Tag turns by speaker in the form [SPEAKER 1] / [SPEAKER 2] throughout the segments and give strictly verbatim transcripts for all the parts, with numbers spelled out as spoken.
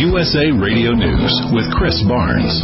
[SPEAKER 1] U S A Radio News with Chris Barnes.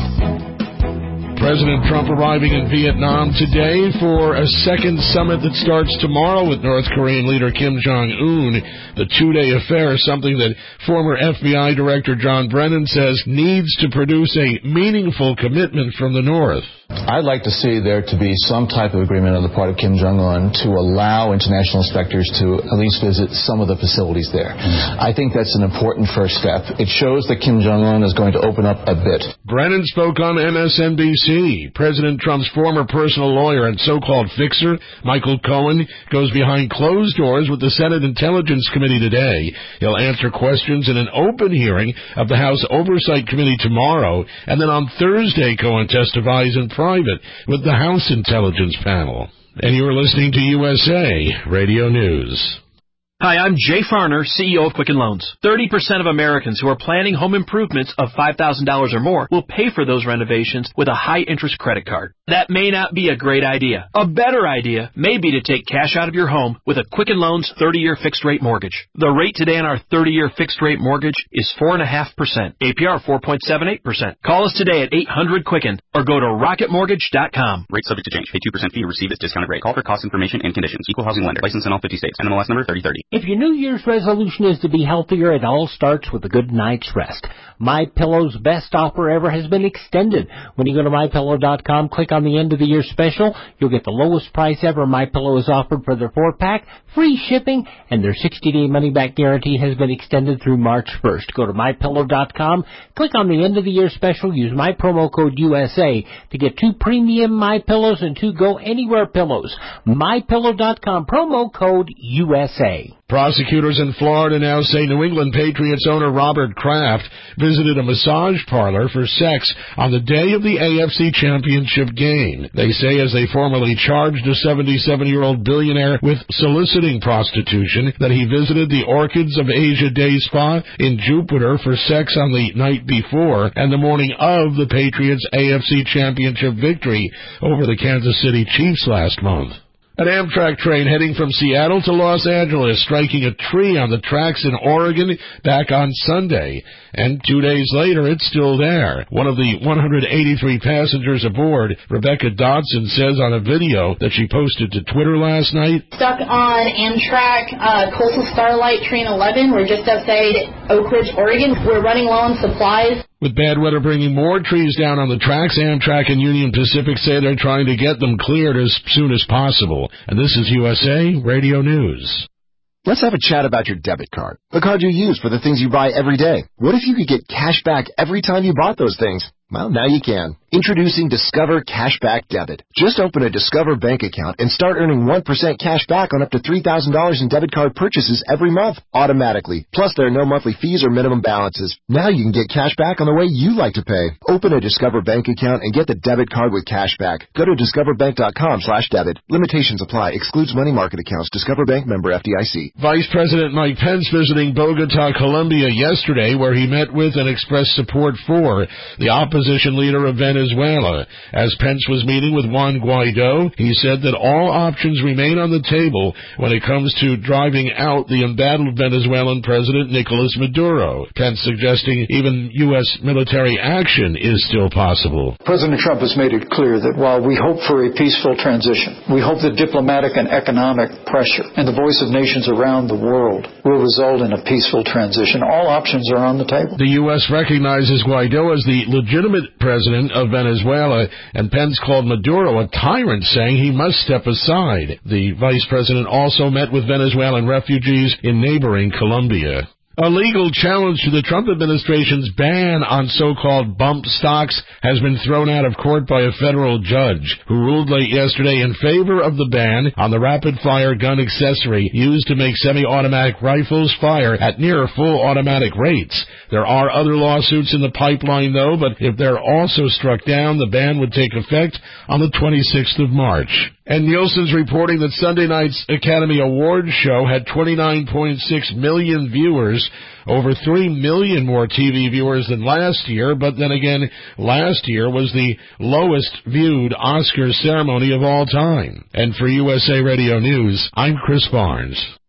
[SPEAKER 2] President Trump arriving in Vietnam today for a second summit that starts tomorrow with North Korean leader Kim Jong-un. The two-day affair is something that former F B I Director John Brennan says needs to produce a meaningful commitment from the North.
[SPEAKER 3] I'd like to see there to be some type of agreement on the part of Kim Jong-un to allow international inspectors to at least visit some of the facilities there. Mm-hmm. I think that's an important first step. It shows that Kim Jong-un is going to open up a bit.
[SPEAKER 2] Brennan spoke on M S N B C. President Trump's former personal lawyer and so-called fixer, Michael Cohen, goes behind closed doors with the Senate Intelligence Committee today. He'll answer questions in an open hearing of the House Oversight Committee tomorrow, and then on Thursday, Cohen testifies in private with the House Intelligence Panel. And you're listening to U S A Radio News.
[SPEAKER 4] Hi, I'm Jay Farner, C E O of Quicken Loans. thirty percent of Americans who are planning home improvements of five thousand dollars or more will pay for those renovations with a high-interest credit card. That may not be a great idea. A better idea may be to take cash out of your home with a Quicken Loans thirty-year fixed-rate mortgage. The rate today on our thirty-year fixed-rate mortgage is four point five percent. A P R four point seven eight percent. Call us today at eight hundred Quicken or go to rocket mortgage dot com.
[SPEAKER 5] Rate subject to change. Pay two percent fee. Receive this discounted rate. Call for cost information and conditions. Equal housing lender. License in all fifty states. N M L S number thirty thirty.
[SPEAKER 6] If your New Year's resolution is to be healthier, it all starts with a good night's rest. MyPillow's best offer ever has been extended. When you go to my pillow dot com, click on the end of the year special, you'll get the lowest price ever MyPillow has offered for their four-pack, free shipping, and their sixty-day money-back guarantee has been extended through March first. Go to my pillow dot com, click on the end of the year special, use my promo code U S A to get two premium MyPillows and two Go Anywhere pillows. my pillow dot com, promo code U S A.
[SPEAKER 2] Prosecutors in Florida now say New England Patriots owner Robert Kraft visited a massage parlor for sex on the day of the A F C Championship game. They say as they formally charged a seventy-seven-year-old billionaire with soliciting prostitution that he visited the Orchids of Asia Day Spa in Jupiter for sex on the night before and the morning of the Patriots' A F C Championship victory over the Kansas City Chiefs last month. An Amtrak train heading from Seattle to Los Angeles striking a tree on the tracks in Oregon back on Sunday, and two days later it's still there. One of the one hundred eighty-three passengers aboard, Rebecca Dodson, says on a video that she posted to Twitter last night,
[SPEAKER 7] "Stuck on Amtrak uh, Coastal Starlight Train eleven. We're just outside Oak Ridge, Oregon. We're running low on supplies."
[SPEAKER 2] With bad weather bringing more trees down on the tracks, Amtrak and Union Pacific say they're trying to get them cleared as soon as possible. And this is U S A Radio News.
[SPEAKER 8] Let's have a chat about your debit card, the card you use for the things you buy every day. What if you could get cash back every time you bought those things? Well, now you can. Introducing Discover Cashback Debit. Just open a Discover bank account and start earning one percent cash back on up to three thousand dollars in debit card purchases every month, automatically. Plus, there are no monthly fees or minimum balances. Now you can get cash back on the way you like to pay. Open a Discover bank account and get the debit card with cash back. Go to discover bank dot com slash debit. Limitations apply. Excludes money market accounts. Discover Bank, member F D I C.
[SPEAKER 2] Vice President Mike Pence visiting Bogota, Colombia yesterday, where he met with and expressed support for the opposition leader of Venezuela. As Pence was meeting with Juan Guaido, he said that all options remain on the table when it comes to driving out the embattled Venezuelan President Nicolas Maduro. Pence suggesting even U S military action is still possible.
[SPEAKER 9] President Trump has made it clear that while we hope for a peaceful transition, we hope that diplomatic and economic pressure and the voice of nations around the world will result in a peaceful transition. All options are on the table.
[SPEAKER 2] The U S recognizes Guaido as the legitimate president of Venezuela, and Pence called Maduro a tyrant, saying he must step aside. The vice president also met with Venezuelan refugees in neighboring Colombia. A legal challenge to the Trump administration's ban on so-called bump stocks has been thrown out of court by a federal judge who ruled late yesterday in favor of the ban on the rapid-fire gun accessory used to make semi-automatic rifles fire at near full automatic rates. There are other lawsuits in the pipeline, though, but if they're also struck down, the ban would take effect on the twenty-sixth of March. And Nielsen's reporting that Sunday night's Academy Awards show had twenty-nine point six million viewers, over three million more T V viewers than last year, but then again, last year was the lowest viewed Oscars ceremony of all time. And for U S A Radio News, I'm Chris Barnes.